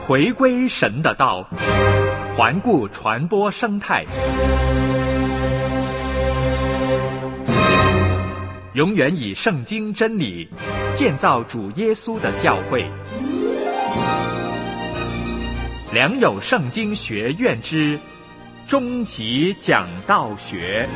回归神的道，环顾传播生态，永远以圣经真理建造主耶稣的教会。良友圣经学院之终极讲道学。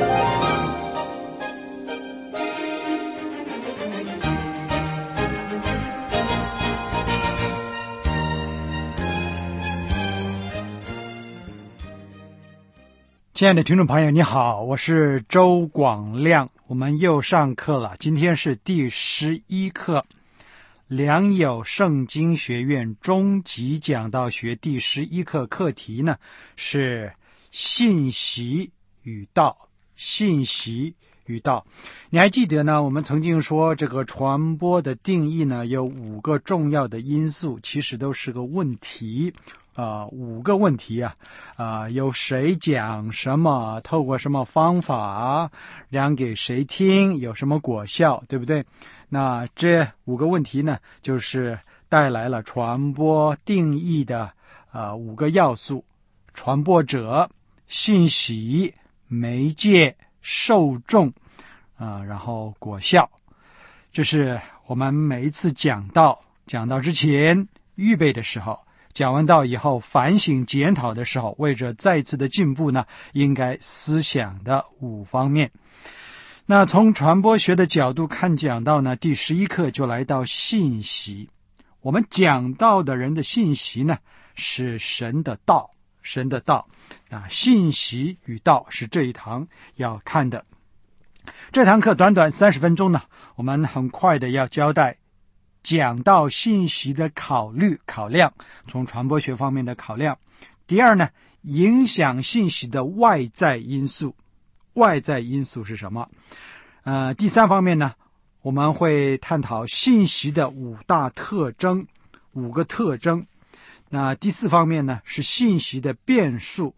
亲爱的听众朋友，你好，我是周广亮，我们又上课了。今天是第11课，良友圣经学院终极讲道学第11课，课题呢是信息与道。信息与道，你还记得呢？我们曾经说这个传播的定义呢有5个重要的因素，其实都是个问题。5个问题有谁讲什么，透过什么方法讲给谁听，有什么果效，对不对？那这5个问题呢，就是带来了传播定义的5个要素：传播者、信息、媒介、受众然后果效。这是我们每一次讲道之前预备的时候，讲完道以后反省检讨的时候，为着再次的进步呢，应该思想的5方面。那从传播学的角度看讲道呢，第11课就来到信息。我们讲道的人的信息呢，是神的道，神的道信息与道是这一堂要看的。这堂课短短30分钟呢，我们很快的要交代讲到信息的考量，从传播学方面的考量。第二呢，影响信息的外在因素是什么？第3方面呢，我们会探讨信息的5大特征，5个特征。那第4方面呢，是信息的变数。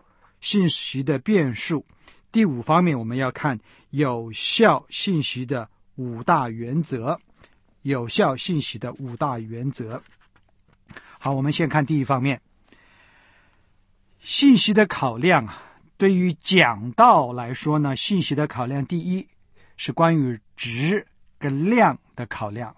第5方面我们要看有效信息的5大原则。好，我们先看第一方面，信息的考量对于讲道来说呢，信息的考量第一是关于质跟量的考量，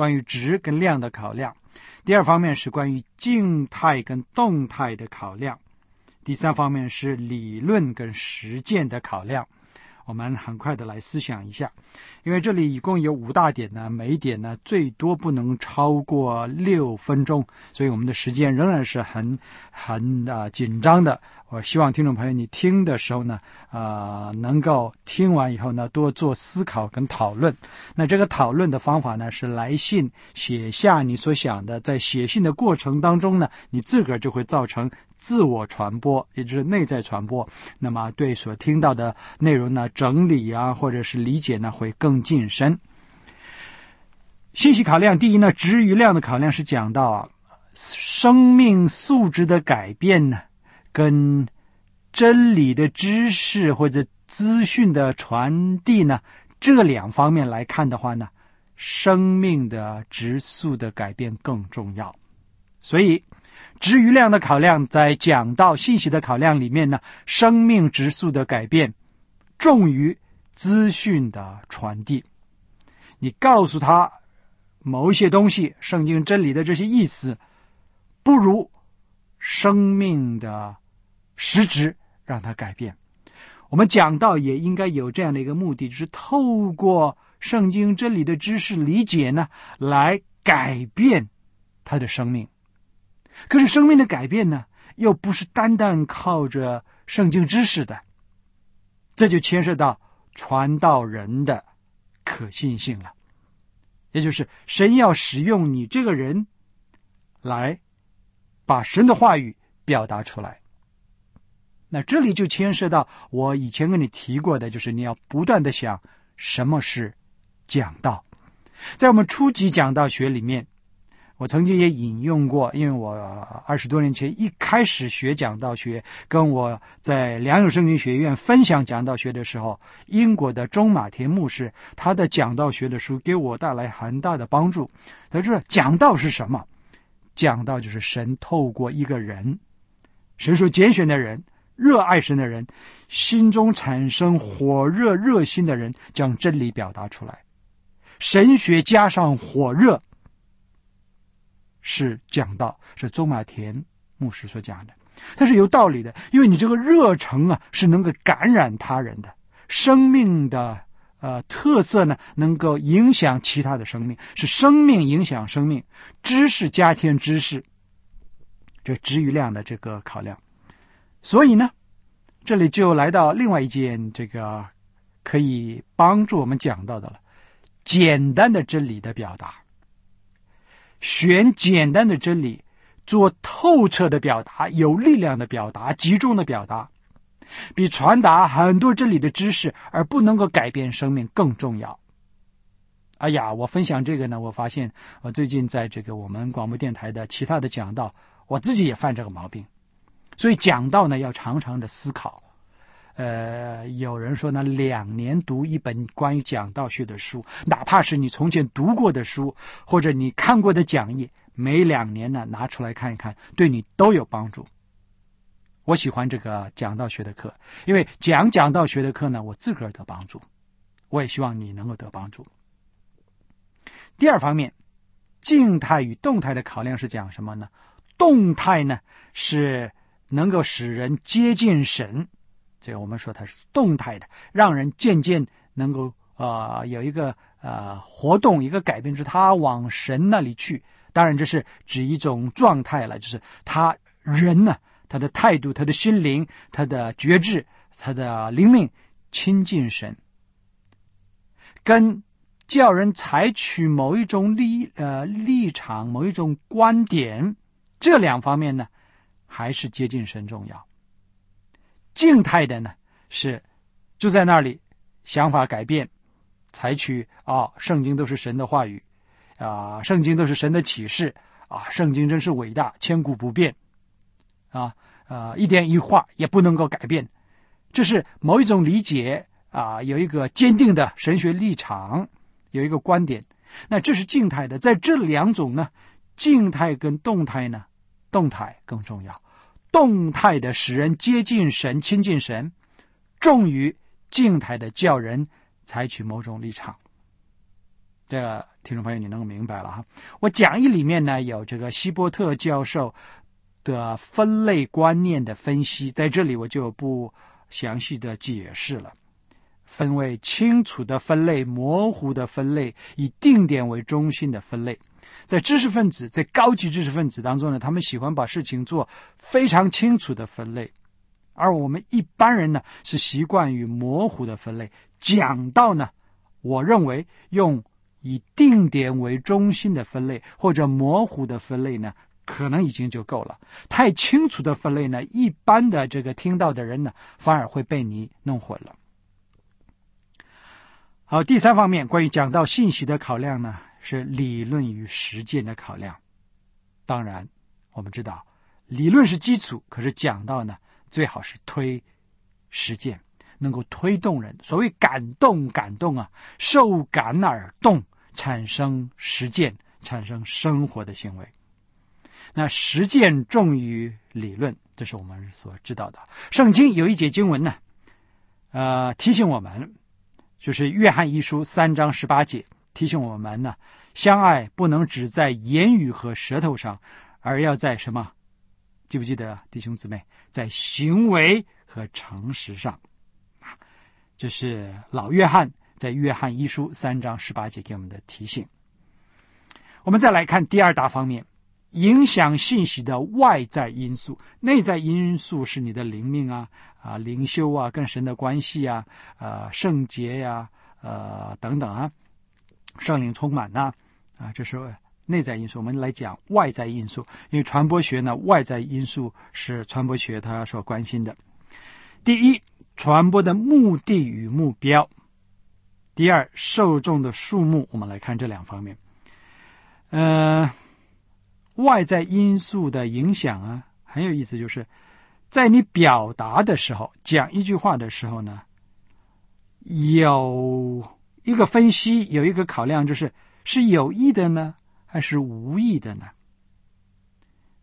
第2方面是关于静态跟动态的考量，第3方面是理论跟实践的考量。我们很快的来思想一下，因为这里一共有5大点呢，每一点呢最多不能超过6分钟，所以我们的时间仍然是很紧张的。我希望听众朋友你听的时候呢能够听完以后呢多做思考跟讨论。那这个讨论的方法呢是来信写下你所想的，在写信的过程当中呢，你自个儿就会造成自我传播，也就是内在传播，那么对所听到的内容呢整理或者是理解呢会更进深。信息考量第一呢，质与量的考量是讲到生命素质的改变呢跟真理的知识或者资讯的传递呢，这2方面来看的话呢，生命的质素的改变更重要。所以质与量的考量在讲到信息的考量里面呢，生命质素的改变重于资讯的传递。你告诉他某一些东西，圣经真理的这些意思，不如生命的实质让它改变。我们讲道也应该有这样的一个目的，就是透过圣经真理的知识理解呢，来改变他的生命。可是生命的改变呢，又不是单单靠着圣经知识的，这就牵涉到传道人的可信性了。也就是神要使用你这个人来把神的话语表达出来。那这里就牵涉到我以前跟你提过的，就是你要不断的想什么是讲道。在我们初级讲道学里面，我曾经也引用过，因为我20多年前一开始学讲道学，跟我在良友圣经学院分享讲道学的时候，英国的中马田牧师他的讲道学的书给我带来很大的帮助。他说讲道是什么？ 讲道就是神透过一个人，神所拣选的人，热爱神的人，心中产生火热热心的人，将真理表达出来。神学加上火热是讲道，是周马田牧师所讲的，它是有道理的，因为你这个热诚啊是能够感染他人的，生命的特色呢能够影响其他的生命，是生命影响生命，知识加添知识，这质与量的这个考量。所以呢，这里就来到另外一件这个可以帮助我们讲到的了，简单的真理的表达。选简单的真理做透彻的表达，有力量的表达，集中的表达，比传达很多真理的知识而不能够改变生命更重要。哎呀，我分享这个呢，我发现我最近在这个我们广播电台的其他的讲道，我自己也犯这个毛病。所以讲道呢要常常的思考。有人说呢，2年读一本关于讲道学的书，哪怕是你从前读过的书，或者你看过的讲义，每2年呢拿出来看一看，对你都有帮助。我喜欢这个讲道学的课，因为讲道学的课呢，我自个儿得帮助，我也希望你能够得帮助。第二方面，静态与动态的考量是讲什么呢？动态呢是能够使人接近神，这个我们说它是动态的，让人渐渐能够有一个活动，一个改变，就是他往神那里去。当然这是指一种状态了，就是他人呢，他的态度，他的心灵，他的觉知，他的灵命亲近神，跟叫人采取某一种立场，某一种观点，这2方面呢还是接近神重要。静态的呢是就在那里想法改变，采取圣经都是神的话语圣经都是神的启示圣经真是伟大，千古不变一点一画也不能够改变，这是某一种理解有一个坚定的神学立场，有一个观点，那这是静态的。在这2种呢，静态跟动态呢，动态更重要，动态的使人接近神，亲近神，重于静态的叫人采取某种立场。这个听众朋友你能明白了哈。我讲义里面呢有这个希波特教授的分类观念的分析，在这里我就不详细的解释了。分为清楚的分类，模糊的分类，以定点为中心的分类。在知识分子，在高级知识分子当中呢，他们喜欢把事情做非常清楚的分类，而我们一般人呢是习惯于模糊的分类。讲道呢，我认为用以定点为中心的分类或者模糊的分类呢，可能已经就够了。太清楚的分类呢，一般的这个听到的人呢，反而会被你弄混了。好，第3方面，关于讲道信息的考量呢，是理论与实践的考量。当然我们知道理论是基础，可是讲道呢最好是推实践，能够推动人。所谓感动受感而动，产生实践，产生生活的行为。那实践重于理论，这是我们所知道的。圣经有一节经文呢提醒我们，就是约翰一书3章18节，提醒我们呢，相爱不能只在言语和舌头上，而要在什么？记不记得弟兄姊妹？在行为和诚实上。这是老约翰在约翰一书3章18节给我们的提醒。我们再来看第2大方面，影响信息的外在因素。内在因素是你的灵命灵修跟神的关系圣洁等等圣灵充满这是内在因素。我们来讲外在因素，因为传播学呢，外在因素是传播学它所关心的。第1，传播的目的与目标。第2，受众的数目。我们来看这2方面。外在因素的影响很有意思，就是在你表达的时候，讲一句话的时候呢，有一个分析，有一个考量，就是有意的呢还是无意的呢？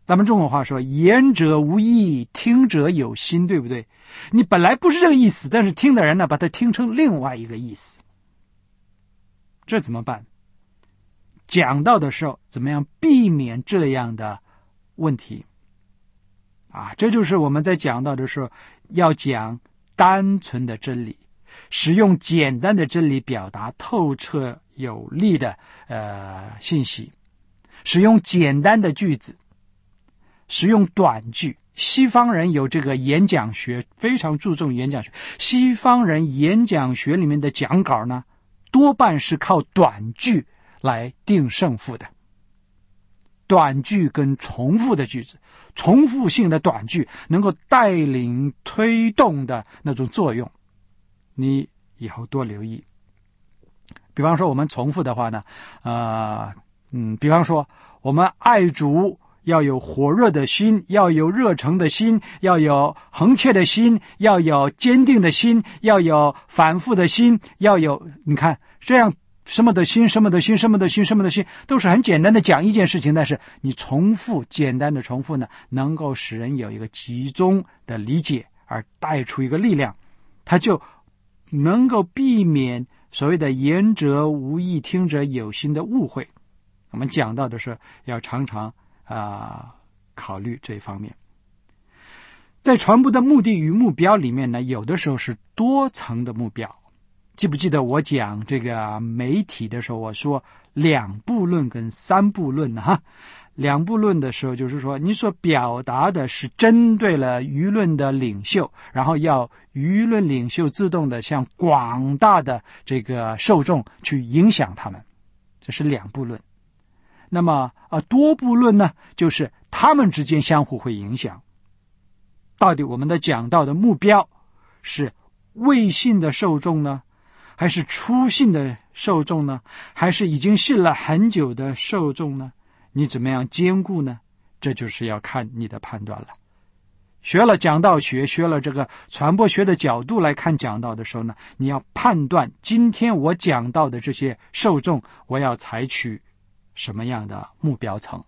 咱们中国话说，言者无意，听者有心，对不对？你本来不是这个意思，但是听的人呢，把它听成另外一个意思。这怎么办？讲道的时候，怎么样避免这样的问题？这就是我们在讲道的时候要讲单纯的真理，使用简单的真理表达透彻有力的信息，使用简单的句子，使用短句。西方人有这个演讲学，非常注重演讲学。西方人演讲学里面的讲稿呢，多半是靠短句来定胜负的。短句跟重复的句子，重复性的短句能够带领推动的那种作用，你以后多留意。比方说我们重复的话呢，比方说我们爱主要有火热的心，要有热诚的心，要有恒切的心，要有坚定的心，要有反复的心，要有，你看这样什么的心，什么的心，什么的心，什么的心，都是很简单的讲一件事情，但是你重复，简单的重复呢，能够使人有一个集中的理解，而带出一个力量，它就能够避免所谓的言者无意，听者有心的误会。我们讲到的时候要常常考虑这一方面。在传播的目的与目标里面呢，有的时候是多层的目标。记不记得我讲这个媒体的时候，我说两部论跟三部论呢？两部论的时候，就是说你所表达的是针对了舆论的领袖，然后要舆论领袖自动的向广大的这个受众去影响他们，这是两部论。那么多部论呢，就是他们之间相互会影响。到底我们的讲道的目标是未信的受众呢，还是初信的受众呢，还是已经信了很久的受众呢？你怎么样兼顾呢？这就是要看你的判断了。学了讲道学，学了这个传播学的角度来看讲道的时候呢，你要判断今天我讲到的这些受众，我要采取什么样的目标层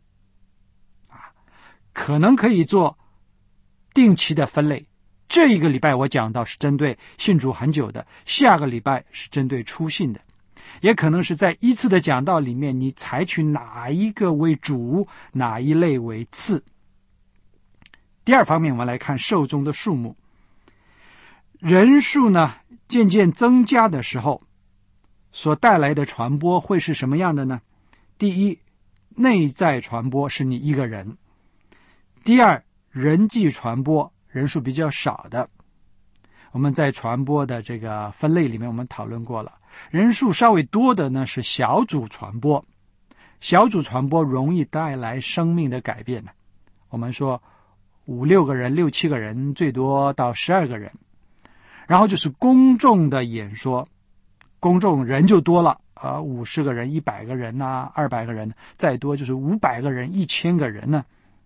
可能可以做定期的分类。这一个礼拜我讲到是针对信主很久的，下个礼拜是针对初信的，也可能是在一次的讲道里面，你采取哪一个为主，哪一类为次。第二方面，我们来看受众的数目。人数呢渐渐增加的时候，所带来的传播会是什么样的呢？第一，内在传播是你一个人。第二，人际传播，人数比较少的。我们在传播的这个分类里面我们讨论过了，人数稍微多的呢是小组传播。小组传播容易带来生命的改变。我们说5、6个人、6、7个人，最多到12个人。然后就是公众的演说，公众人就多了50个人、100个人200个人，再多就是500个人、1000个人呢。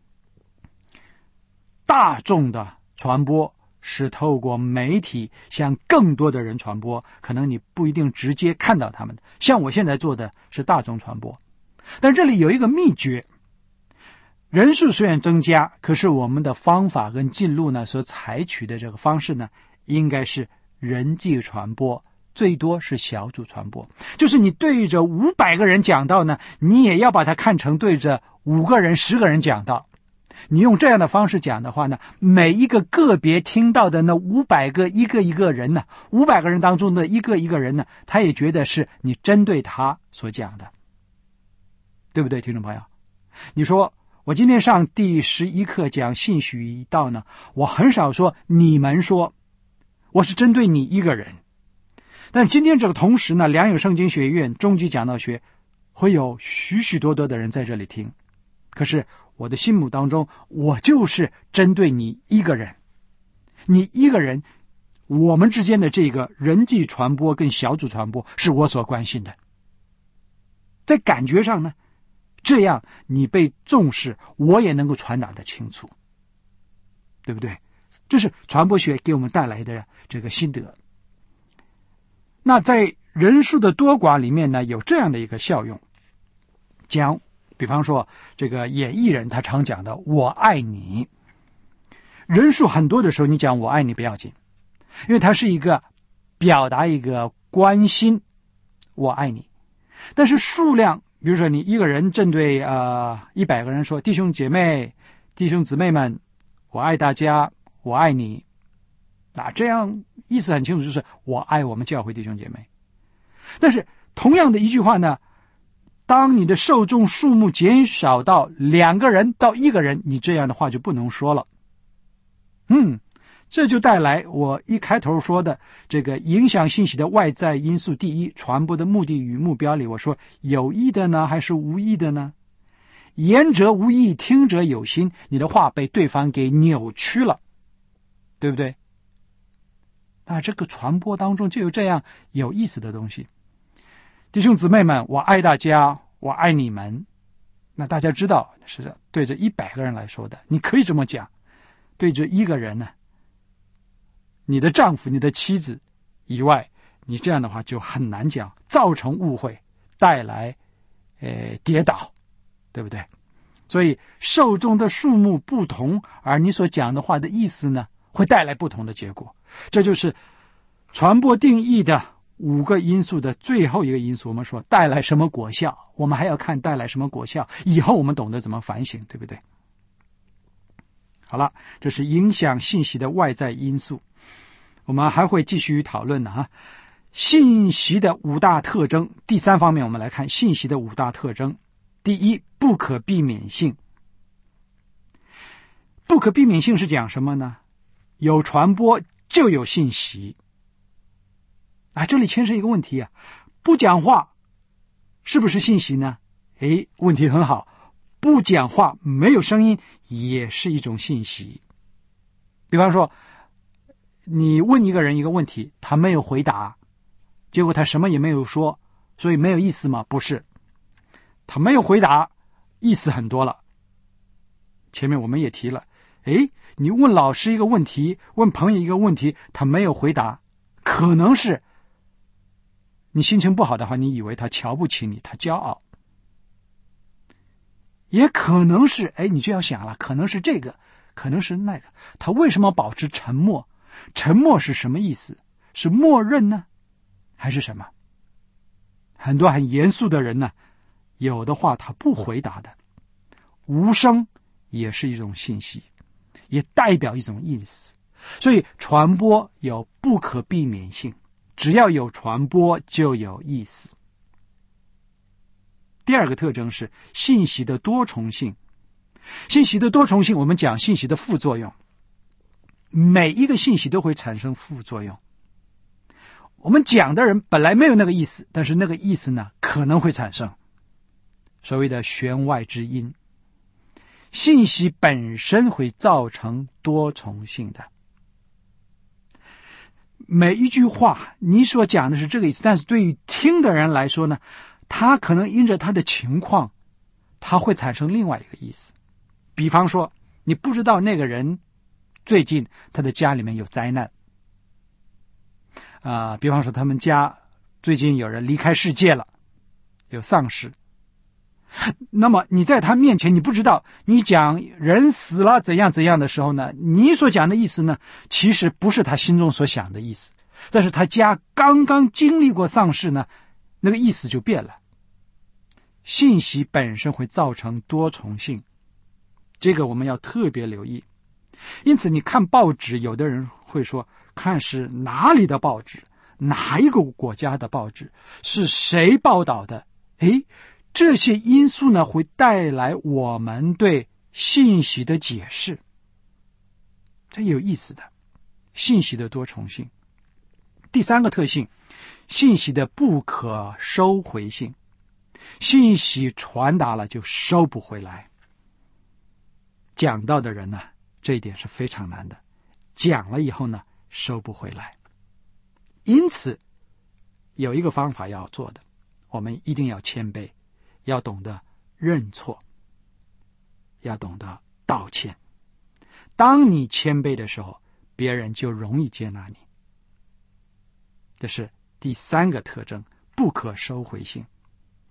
大众的传播是透过媒体向更多的人传播，可能你不一定直接看到他们的，像我现在做的是大众传播。但这里有一个秘诀，人数虽然增加，可是我们的方法跟进路呢，所采取的这个方式呢，应该是人际传播，最多是小组传播。就是你对着500个人讲道呢，你也要把它看成对着5个人、10个人讲道。你用这样的方式讲的话呢，每一个个别听到的那500个一个人呢，500个人当中的一个人呢，他也觉得是你针对他所讲的，对不对，听众朋友？你说我今天上第11课讲信许道呢，我很少说你们说，我是针对你一个人。但今天这个同时呢，良友圣经学院终极讲道学会有许许多多的人在这里听，可是我的心目当中，我就是针对你一个人。你一个人，我们之间的这个人际传播跟小组传播是我所关心的。在感觉上呢，这样你被重视，我也能够传达得清楚，对不对？这是传播学给我们带来的这个心得。那在人数的多寡里面呢，有这样的一个效用，讲比方说这个演艺人他常讲的我爱你，人数很多的时候你讲我爱你不要紧，因为它是一个表达一个关心，我爱你。但是数量，比如说你一个人针对100个人说弟兄姐妹弟兄姊妹们我爱大家我爱你，这样意思很清楚，就是我爱我们教会弟兄姐妹。但是同样的一句话呢，当你的受众数目减少到2个人到1个人，你这样的话就不能说了。这就带来我一开头说的这个影响信息的外在因素。第一，传播的目的与目标里，我说有意的呢还是无意的呢？言者无意，听者有心，你的话被对方给扭曲了，对不对？那这个传播当中就有这样有意思的东西。弟兄姊妹们，我爱大家，我爱你们。那大家知道是对着100个人来说的，你可以这么讲。对着1个人呢，你的丈夫你的妻子以外，你这样的话就很难讲，造成误会，带来跌倒，对不对？所以受众的数目不同，而你所讲的话的意思呢，会带来不同的结果。这就是传播定义的5个因素的最后一个因素。我们说带来什么果效，我们还要看带来什么果效，以后我们懂得怎么反省，对不对？好了，这是影响信息的外在因素。我们还会继续讨论的信息的5大特征。第3方面，我们来看信息的5大特征。第一，不可避免性。不可避免性是讲什么呢？有传播就有信息。这里牵涉一个问题不讲话是不是信息呢？问题很好，不讲话没有声音也是一种信息。比方说你问一个人一个问题，他没有回答，结果他什么也没有说，所以没有意思吗？不是，他没有回答，意思很多了。前面我们也提了，你问老师一个问题，问朋友一个问题，他没有回答，可能是你心情不好的话，你以为他瞧不起你，他骄傲。也可能是你就要想了，可能是这个，可能是那个，他为什么保持沉默？沉默是什么意思？是默认呢，还是什么？很多很严肃的人呢，有的话他不回答的，无声也是一种信息，也代表一种意思。所以传播有不可避免性，只要有传播就有意思。第2个特征是信息的多重性。信息的多重性，我们讲信息的副作用，每一个信息都会产生副作用。我们讲的人本来没有那个意思，但是那个意思呢，可能会产生所谓的弦外之音。信息本身会造成多重性的。每一句话你所讲的是这个意思，但是对于听的人来说呢，他可能因着他的情况，他会产生另外一个意思。比方说你不知道那个人最近他的家里面有灾难比方说他们家最近有人离开世界了，有丧事，那么你在他面前，你不知道，你讲人死了怎样怎样的时候呢，你所讲的意思呢，其实不是他心中所想的意思，但是他家刚刚经历过丧事呢，那个意思就变了。信息本身会造成多重性，这个我们要特别留意。因此你看报纸，有的人会说看是哪里的报纸，哪一个国家的报纸，是谁报道的，这些因素呢，会带来我们对信息的解释，这有意思的。信息的多重性。第3个特性，信息的不可收回性。信息传达了就收不回来。讲到的人呢，这一点是非常难的，讲了以后呢，收不回来。因此有一个方法要做的，我们一定要谦卑，要懂得认错，要懂得道歉。当你谦卑的时候，别人就容易接纳你。这是第3个特征，不可收回性。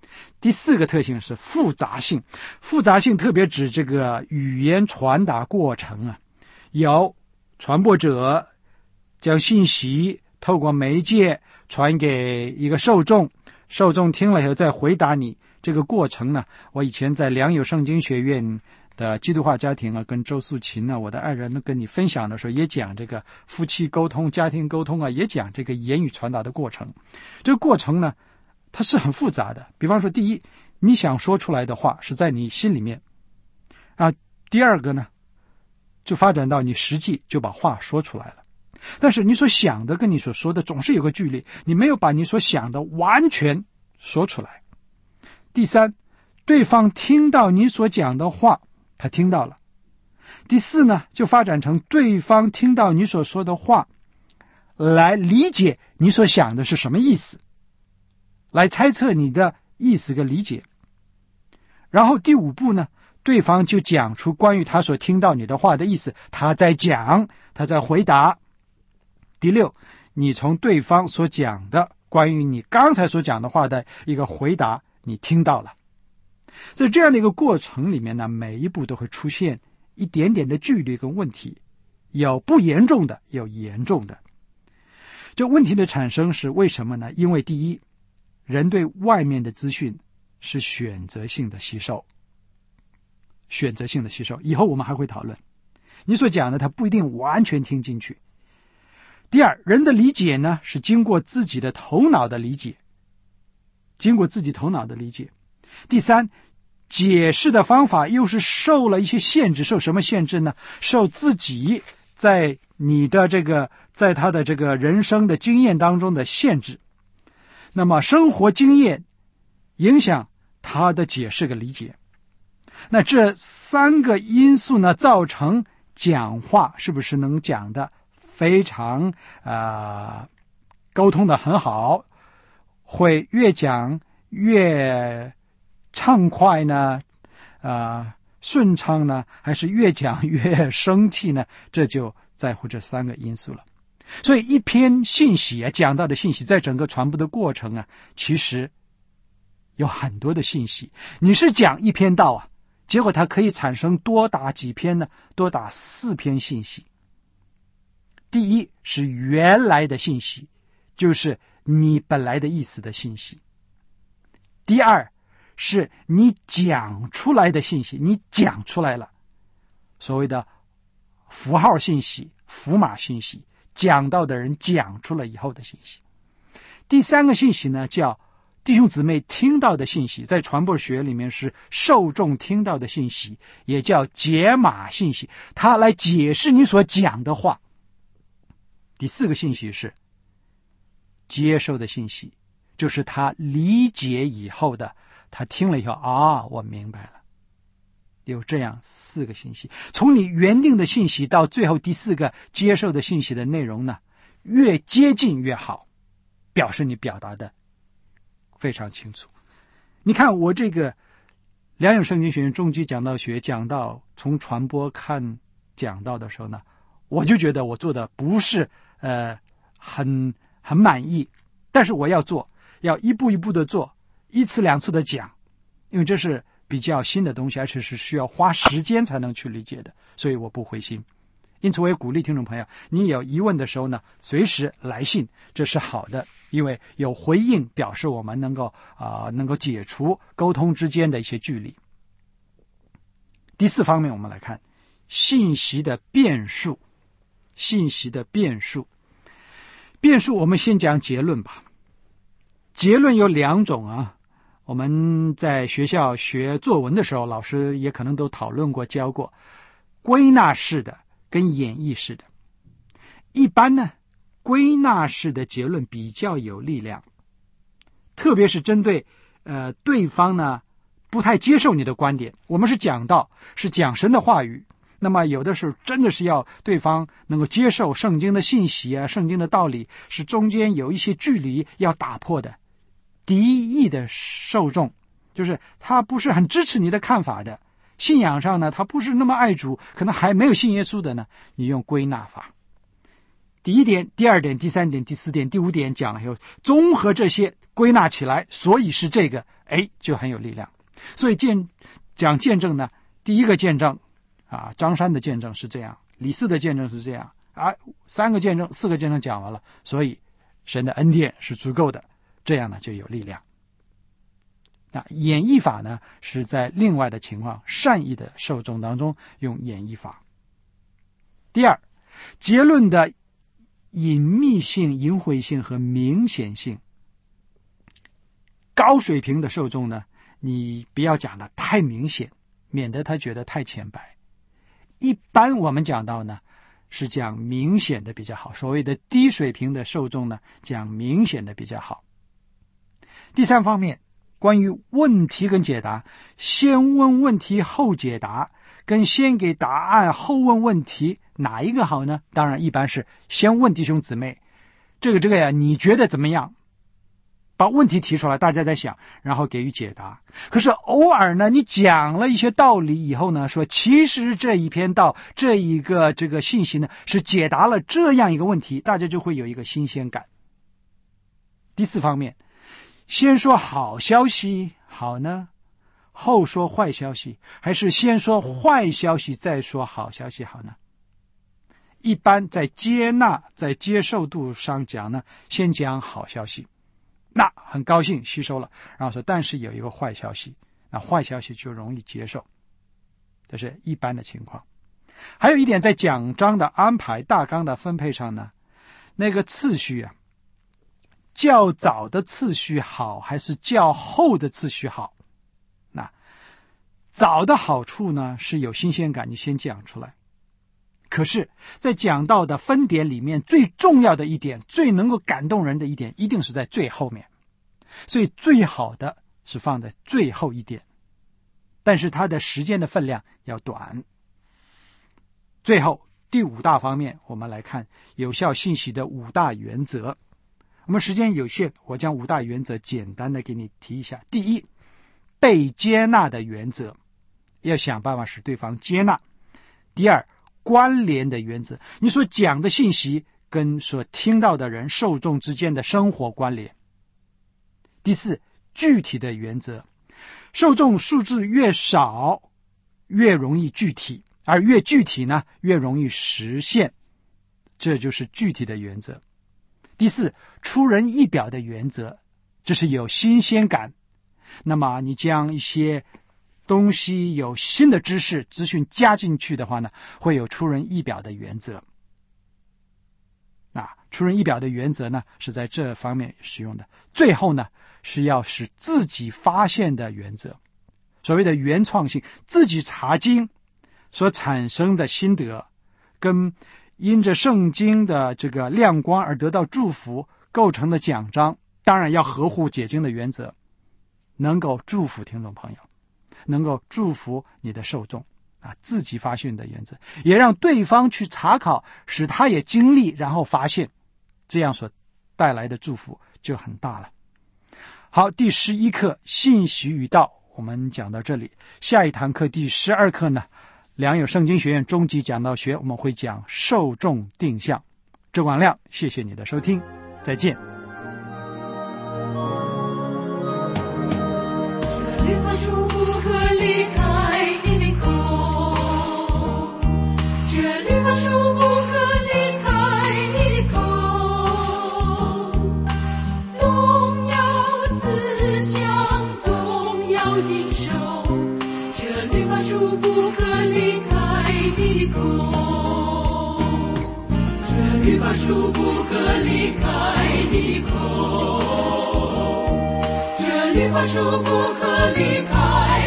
第4个特性是复杂性，复杂性特别指这个语言传达过程啊，有传播者将信息透过媒介传给一个受众，受众听了以后再回答你。这个过程呢，我以前在良友圣经学院的基督化家庭啊，跟周素琴呢，我的爱人跟你分享的时候，也讲这个夫妻沟通、家庭沟通啊，也讲这个言语传达的过程。这个过程呢，它是很复杂的。比方说，第一，你想说出来的话是在你心里面啊；第二个呢，就发展到你实际就把话说出来了。但是你所想的跟你所说的总是有个距离，你没有把你所想的完全说出来。第三，对方听到你所讲的话，他听到了。第四呢，就发展成对方听到你所说的话，来理解你所想的是什么意思，来猜测你的意思跟理解。然后第5步呢，对方就讲出关于他所听到你的话的意思，他在讲，他在回答。第6，你从对方所讲的关于你刚才所讲的话的一个回答，你听到了。在这样的一个过程里面呢，每一步都会出现一点点的距离跟问题，有不严重的，有严重的。这问题的产生是为什么呢？因为第一，人对外面的资讯是选择性的吸收，选择性的吸收，以后我们还会讨论。你所讲的他不一定完全听进去。第二，人的理解呢，是经过自己的头脑的理解，经过自己头脑的理解。第三，解释的方法又是受了一些限制，受什么限制呢？受自己在你的这个，在他的这个人生的经验当中的限制。那么生活经验影响他的解释和理解。那这3个因素呢，造成讲话是不是能讲的非常沟通的很好，会越讲越畅快呢，顺畅呢，还是越讲越生气呢？这就在乎这3个因素了。所以一篇信息啊，讲到的信息，在整个传播的过程啊，其实有很多的信息。你是讲1篇道啊，结果它可以产生多达几篇呢？多达4篇信息。第一是原来的信息，就是你本来的意思的信息。第二是你讲出来的信息，你讲出来了，所谓的符号信息、符码信息，讲到的人讲出了以后的信息。第3个信息呢，叫弟兄姊妹听到的信息，在传播学里面是受众听到的信息，也叫解码信息，它来解释你所讲的话。第4个信息是接受的信息，就是他理解以后的，他听了以后啊，我明白了。有这样4个信息，从你原定的信息到最后第4个接受的信息的内容呢，越接近越好，表示你表达的非常清楚。你看我这个良友圣经学院中级讲道学讲到从传播看讲到的时候呢，我就觉得我做的不是很满意，但是我要做，要一步一步的做，1次2次的讲，因为这是比较新的东西，而且是需要花时间才能去理解的，所以我不灰心。因此我也鼓励听众朋友，你有疑问的时候呢，随时来信，这是好的，因为有回应表示我们能够解除沟通之间的一些距离。第4方面我们来看信息的变数。信息的变数，我们先讲结论吧。结论有2种啊，我们在学校学作文的时候，老师也可能都讨论过教过，归纳式的跟演绎式的。一般呢，归纳式的结论比较有力量，特别是针对对方呢不太接受你的观点。我们是讲道，是讲神的话语，那么有的时候真的是要对方能够接受圣经的信息啊，圣经的道理，是中间有一些距离要打破的。敌意的受众，就是他不是很支持你的看法的，信仰上呢他不是那么爱主，可能还没有信耶稣的呢，你用归纳法。第第一点、第二点、第三点、第四点、第五点讲了以后，综合这些归纳起来，所以是这个，就很有力量。所以讲见证呢，第一个见证啊，张三的见证是这样，李四的见证是这样啊，3个见证、4个见证讲完了，所以神的恩典是足够的，这样呢就有力量。那演绎法呢，是在另外的情况，善意的受众当中用演绎法。第二，结论的隐秘性、隐晦性和明显性。高水平的受众呢，你不要讲的太明显，免得他觉得太浅白。一般我们讲到呢，是讲明显的比较好，所谓的低水平的受众呢，讲明显的比较好。第三方面，关于问题跟解答，先问问题后解答，跟先给答案后问问题，哪一个好呢？当然一般是先问弟兄姊妹，这个呀，你觉得怎么样？把问题提出来，大家在想，然后给予解答。可是偶尔呢，你讲了一些道理以后呢，说其实这一篇道，这一个信息呢，是解答了这样一个问题，大家就会有一个新鲜感。第四方面，先说好消息好呢，后说坏消息，还是先说坏消息再说好消息好呢？一般在接纳、在接受度上讲呢，先讲好消息，那很高兴吸收了，然后说但是有一个坏消息，那坏消息就容易接受，这是一般的情况。还有一点，在讲章的安排、大纲的分配上呢，那个次序啊，较早的次序好还是较后的次序好？那早的好处呢，是有新鲜感，你先讲出来。可是在讲到的分点里面，最重要的一点，最能够感动人的一点，一定是在最后面，所以最好的是放在最后一点，但是它的时间的分量要短。最后第5大方面，我们来看有效信息的5大原则。我们时间有限，我将5大原则简单的给你提一下。第一，被接纳的原则，要想办法使对方接纳。第二，关联的原则，你所讲的信息跟所听到的人、受众之间的生活关联。第四，具体的原则，受众数字越少越容易具体，而越具体呢越容易实现，这就是具体的原则。第四，出人意表的原则，这是有新鲜感，那么你将一些东西有新的知识资讯加进去的话呢，会有出人意表的原则。出人意表的原则呢，是在这方面使用的。最后呢，是要使自己发现的原则，所谓的原创性，自己查经所产生的心得，跟因着圣经的这个亮光而得到祝福构成的讲章，当然要合乎解经的原则，能够祝福听众朋友，能够祝福你的受众自己发现的原则，也让对方去查考，使他也经历然后发现，这样所带来的祝福就很大了。好，第11课信息与道我们讲到这里，下一堂课第12课呢，良友圣经学院中级讲道学，我们会讲受众定向。周广亮，谢谢你的收听，再见。 这律法书不可离开你的口，这律法书不可离开你的口，总要思想，总要谨守，这律法书不可离开你的口，这律法书不可离开你的口，这律法书不可离开